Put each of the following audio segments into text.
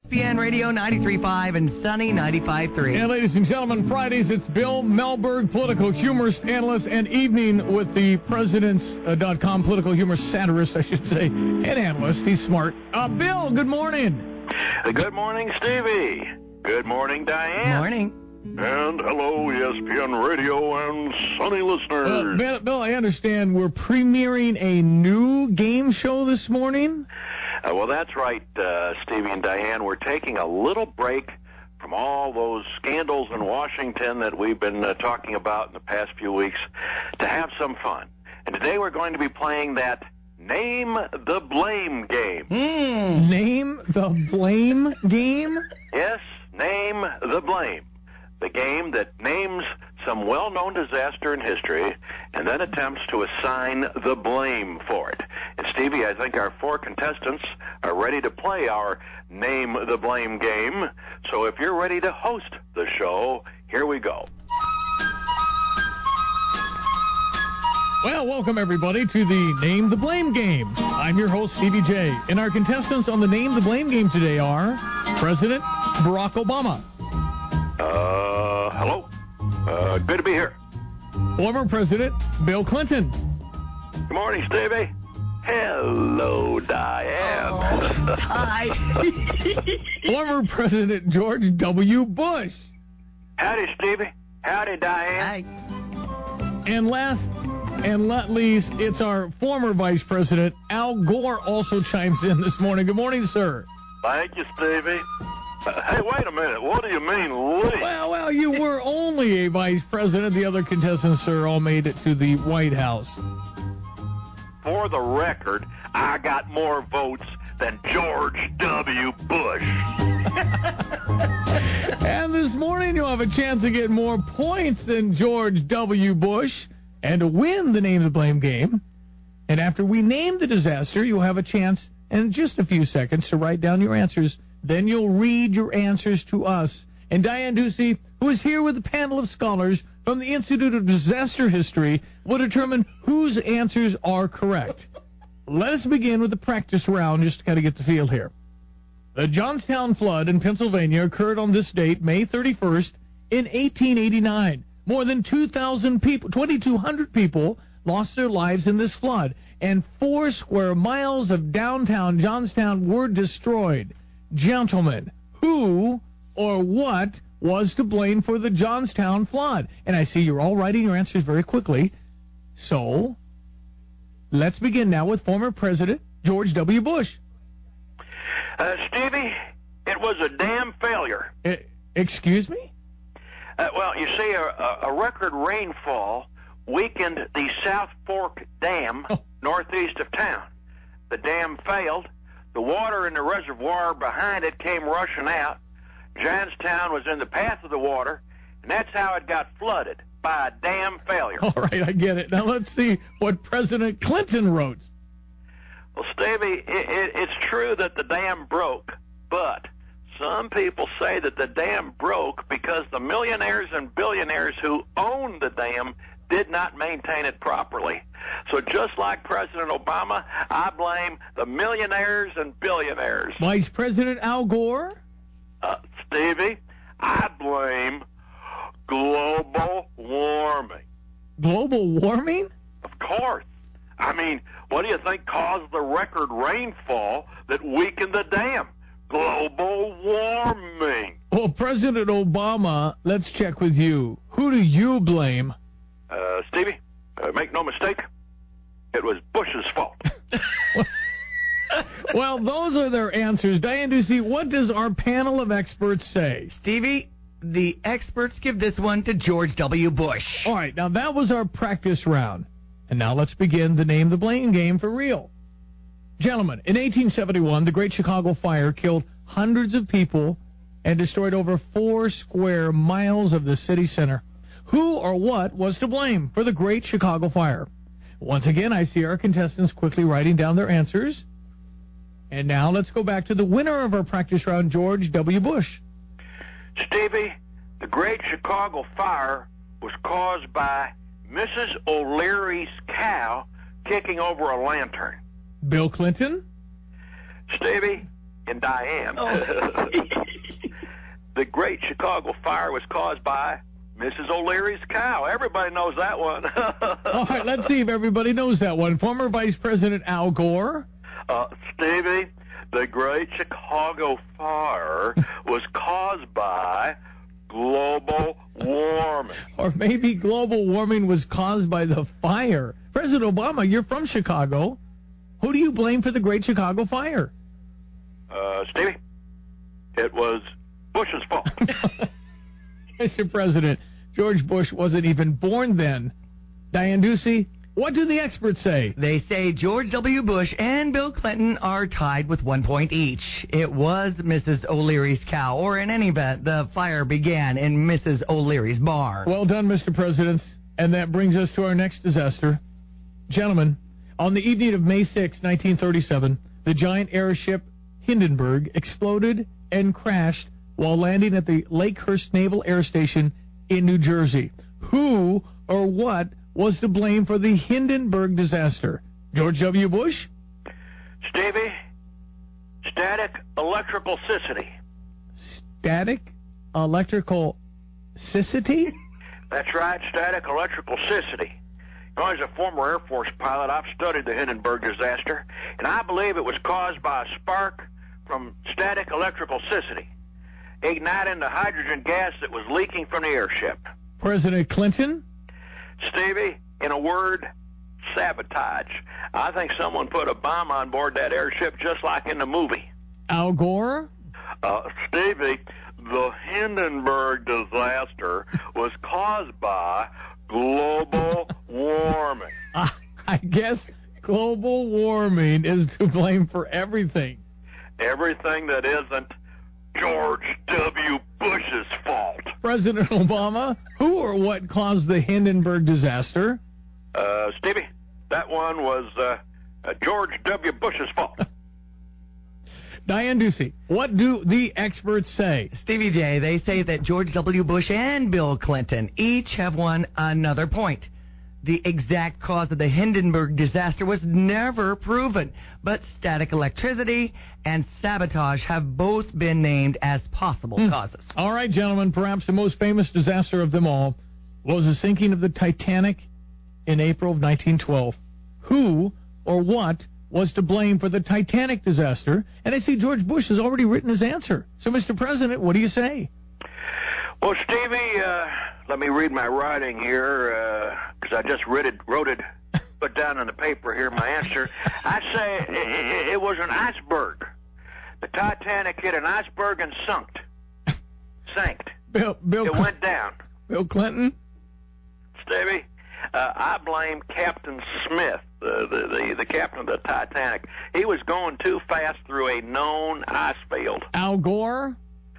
ESPN Radio 93.5 and Sunny 95.3. And ladies and gentlemen, Fridays, it's Bill Melberg, political humorist, analyst, and Evening with the Presidents.com political humor satirist, I should say, and analyst. He's smart. Bill, good morning. Good morning, Stevie. Good morning, Diane. Morning. And hello, ESPN Radio and Sunny listeners. Bill, I understand we're premiering a new game show this morning. Well, that's right, Stevie and Diane. We're taking a little break from all those scandals in Washington that we've been talking about in the past few weeks to have some fun. And today we're going to be playing that Name the Blame game. Name the Blame game? Yes, Name the Blame. The game that names some well-known disaster in history and then attempts to assign the blame for it. And Stevie, I think our four contestants are ready to play our Name the Blame game. So if you're ready to host the show, here we go. Well, welcome everybody to the Name the Blame game. I'm your host, Stevie J. And our contestants on the Name the Blame game today are President Barack Obama. Hello. Good to be here. Former President Bill Clinton. Good morning, Stevie. Hello, Diane. Hi. Former President George W. Bush. Howdy, Stevie. Howdy, Diane. Hi. And last and not least, it's our former Vice President Al Gore also chimes in this morning. Good morning, sir. Thank you, Stevie. Hey, wait a minute. What do you mean, Lee? Well, you were only a vice president. The other contestants, sir, all made it to the White House. For the record, I got more votes than George W. Bush. And this morning, you'll have a chance to get more points than George W. Bush and to win the Name the Blame game. And after we name the disaster, you'll have a chance in just a few seconds to write down your answers. Then you'll read your answers to us. And Diane Ducey, who is here with a panel of scholars from the Institute of Disaster History, will determine whose answers are correct. Let us begin with the practice round just to kind of get the feel here. The Johnstown flood in Pennsylvania occurred on this date, May 31st, in 1889. More than 2,200 people lost their lives in this flood, and 4 square miles of downtown Johnstown were destroyed. Gentlemen, who or what was to blame for the Johnstown flood? And I see you're all writing your answers very quickly. So, let's begin now with former President George W. Bush. Stevie, it was a damn failure. Excuse me? Well, you see, a record rainfall weakened the South Fork Dam northeast of town. The dam failed. The water in the reservoir behind it came rushing out. Johnstown was in the path of the water, and that's how it got flooded, by a dam failure. All right, I get it. Now let's see what President Clinton wrote. Well, Stevie, it's true that the dam broke, but some people say that the dam broke because the millionaires and billionaires who owned the dam did not maintain it properly. So just like President Obama, I blame the millionaires and billionaires. Vice President Al Gore? Stevie, I blame global warming. Global warming? Of course. I mean, what do you think caused the record rainfall that weakened the dam? Global warming. Well, President Obama, let's check with you. Who do you blame? Stevie, make no mistake, it was Bush's fault. Well, those are their answers. Diane Ducey, what does our panel of experts say? Stevie, the experts give this one to George W. Bush. All right, now that was our practice round. And now let's begin the Name the Blame game for real. Gentlemen, in 1871, the Great Chicago Fire killed hundreds of people and destroyed over 4 square miles of the city center. Who or what was to blame for the Great Chicago Fire? Once again, I see our contestants quickly writing down their answers. And now let's go back to the winner of our practice round, George W. Bush. Stevie, the Great Chicago Fire was caused by Mrs. O'Leary's cow kicking over a lantern. Bill Clinton? Stevie, in Diane. Oh. The Great Chicago Fire was caused by Mrs. O'Leary's cow. Everybody knows that one. All right, let's see if everybody knows that one. Former Vice President Al Gore. Stevie, the Great Chicago Fire was caused by global warming. Or maybe global warming was caused by the fire. President Obama, you're from Chicago. Who do you blame for the Great Chicago Fire? Stevie, it was Bush's fault. Mr. President, George Bush wasn't even born then. Diane Ducey, what do the experts say? They say George W. Bush and Bill Clinton are tied with 1 point each. It was Mrs. O'Leary's cow, or in any event, the fire began in Mrs. O'Leary's barn. Well done, Mr. President. And that brings us to our next disaster. Gentlemen, on the evening of May 6, 1937, the giant airship Hindenburg exploded and crashed while landing at the Lakehurst Naval Air Station in New Jersey. Who or what was to blame for the Hindenburg disaster? George W. Bush? Stevie, static electrical cicity. Static electrical cicity? That's right, static electrical cicity. You know, as a former Air Force pilot, I've studied the Hindenburg disaster, and I believe it was caused by a spark from static electrical cicity, igniting the hydrogen gas that was leaking from the airship. President Clinton? Stevie, in a word, sabotage. I think someone put a bomb on board that airship just like in the movie. Al Gore? Stevie, the Hindenburg disaster was caused by global warming. I guess global warming is to blame for everything. Everything that isn't George W. Bush's fault. President Obama, who or what caused the Hindenburg disaster? Stevie, that one was George W. Bush's fault. Diane Ducey, what do the experts say? Stevie J, they say that George W. Bush and Bill Clinton each have won another point. The exact cause of the Hindenburg disaster was never proven, but static electricity and sabotage have both been named as possible causes. All right, gentlemen, perhaps the most famous disaster of them all was the sinking of the Titanic in April of 1912. Who or what was to blame for the Titanic disaster? And I see George Bush has already written his answer. So, Mr. President, what do you say? Well, Stevie, let me read my writing here, because I just wrote it, put down on the paper here my answer. I say it was an iceberg. The Titanic hit an iceberg and sank. It went down. Bill Clinton? Stevie, I blame Captain Smith, the captain of the Titanic. He was going too fast through a known ice field. Al Gore?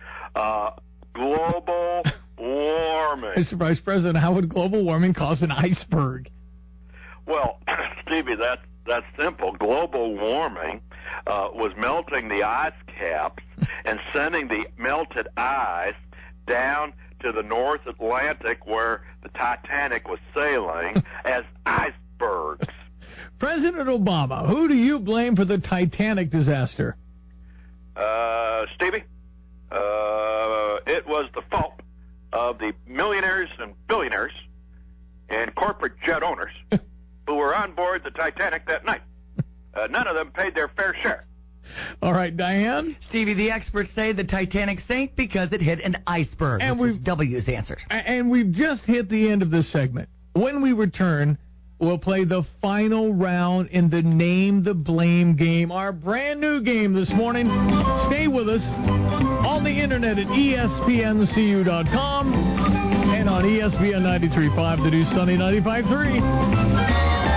Global warming. Mr. Vice President, how would global warming cause an iceberg? Well, Stevie, that's simple. Global warming was melting the ice caps and sending the melted ice down to the North Atlantic where the Titanic was sailing as icebergs. President Obama, who do you blame for the Titanic disaster? Stevie, it was the fault of the millionaires and billionaires and corporate jet owners who were on board the Titanic that night. None of them paid their fair share. All right, Diane? Stevie, the experts say the Titanic sank because it hit an iceberg, which was W's answer. And we've just hit the end of this segment. When we return, we'll play the final round in the Name the Blame game, our brand new game this morning. Stay with us on the internet at ESPNCU.com and on ESPN 93.5, the new Sunny 95.3.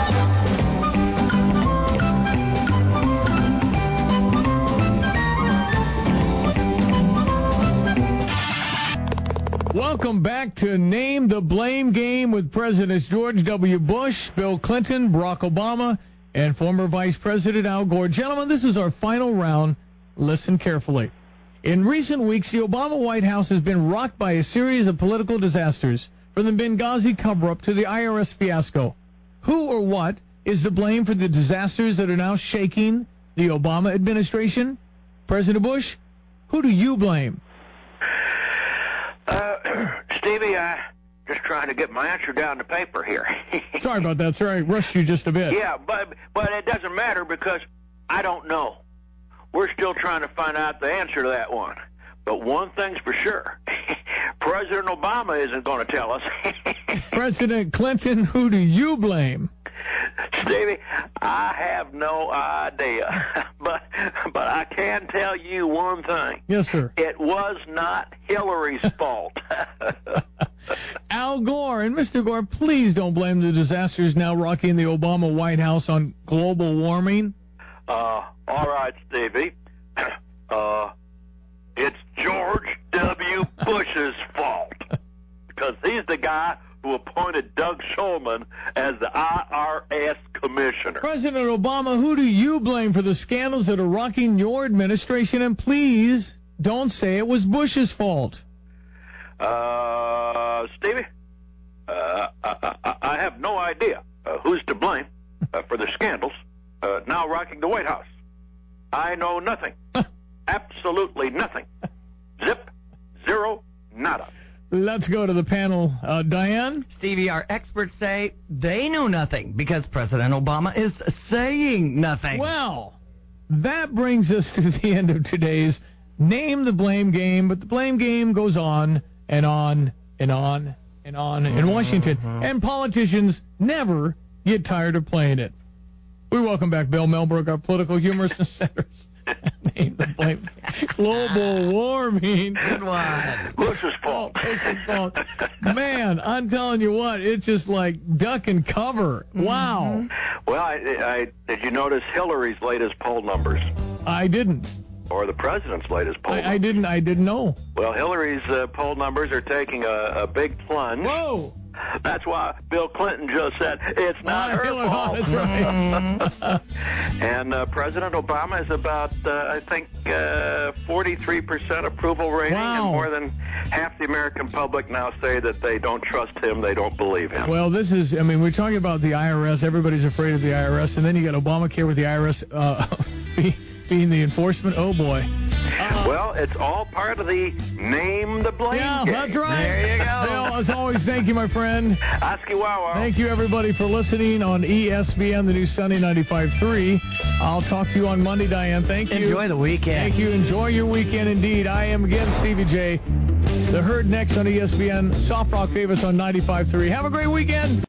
Welcome back to Name the Blame game with Presidents George W. Bush, Bill Clinton, Barack Obama, and former Vice President Al Gore. Gentlemen, this is our final round. Listen carefully. In recent weeks, the Obama White House has been rocked by a series of political disasters, from the Benghazi cover-up to the IRS fiasco. Who or what is to blame for the disasters that are now shaking the Obama administration? President Bush, who do you blame? Stevie, just trying to get my answer down to paper here. Sorry about that, sir. I rushed you just a bit. Yeah, but it doesn't matter because I don't know. We're still trying to find out the answer to that one. But one thing's for sure. President Obama isn't going to tell us. President Clinton, who do you blame? Stevie, I have no idea. But I can tell you one thing. Yes, sir. It was not Hillary's fault. Al Gore. And Mr. Gore, please don't blame the disasters now rocking the Obama White House on global warming. All right, Stevie. It's George W. Bush's fault. Because he's the guy who appointed Doug Shulman as the IRS commissioner. President Obama, who do you blame for the scandals that are rocking your administration? And please don't say it was Bush's fault. Stevie, I have no idea who's to blame for the scandals now rocking the White House. I know nothing. Absolutely nothing. Zip, zero, nada. Let's go to the panel. Diane? Stevie, our experts say they know nothing because President Obama is saying nothing. Well, that brings us to the end of today's Name the Blame game, but the blame game goes on and on and on and on in Washington, and politicians never get tired of playing it. We welcome back Bill Melbrook, our political humorist and satirist. Name the blame. Global warming. Good one. Bush's fault. Bush's fault. Man, I'm telling you what, it's just like duck and cover. Wow. Well, I did you notice Hillary's latest poll numbers? I didn't. Or the president's latest poll numbers? I didn't know. Well, Hillary's poll numbers are taking a big plunge. Whoa. That's why Bill Clinton just said it's not her fault. That's right. And President Obama is about, I think, 43% approval rating, Wow. and more than half the American public now say that they don't trust him, they don't believe him. Well, we're talking about the IRS. Everybody's afraid of the IRS, and then you got Obamacare with the IRS being the enforcement. Oh, boy. Well, it's all part of the name the blame Yeah, game. that's right. There you go. Bill, as always, thank you, my friend. Askiwawa. Thank you, everybody, for listening on ESPN, the new Sunday 95.3. I'll talk to you on Monday, Diane. Thank you. Enjoy the weekend. Thank you. Enjoy your weekend, indeed. I am, again, Stevie J. The Herd next on ESPN. Soft Rock Davis on 95.3. Have a great weekend.